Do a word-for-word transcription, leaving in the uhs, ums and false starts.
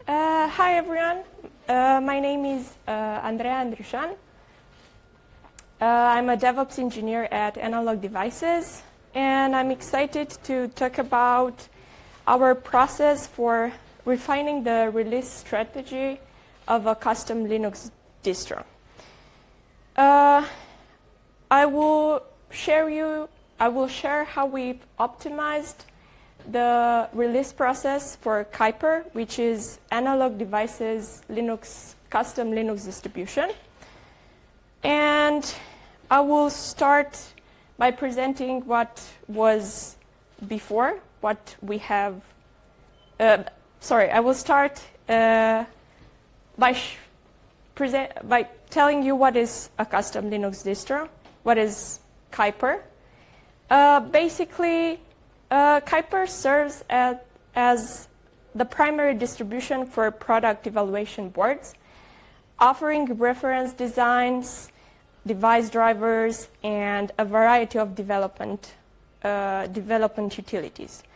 Uh, hi everyone, uh, my name is uh, Andrea Andrișan. Uh, I'm a DevOps engineer at Analog Devices, and I'm excited to talk about our process for refining the release strategy of a custom Linux distro. Uh, I will share you, I will share how we've optimized the release process for Kuiper, which is Analog Devices Linux custom Linux distribution. And I will start by presenting what was before, what we have. Uh, sorry, I will start uh, by sh present by telling you what is a custom Linux distro, what is Kuiper. Uh, basically, Uh, Kuiper serves as, as the primary distribution for product evaluation boards, offering reference designs, device drivers, and a variety of development, uh, development utilities.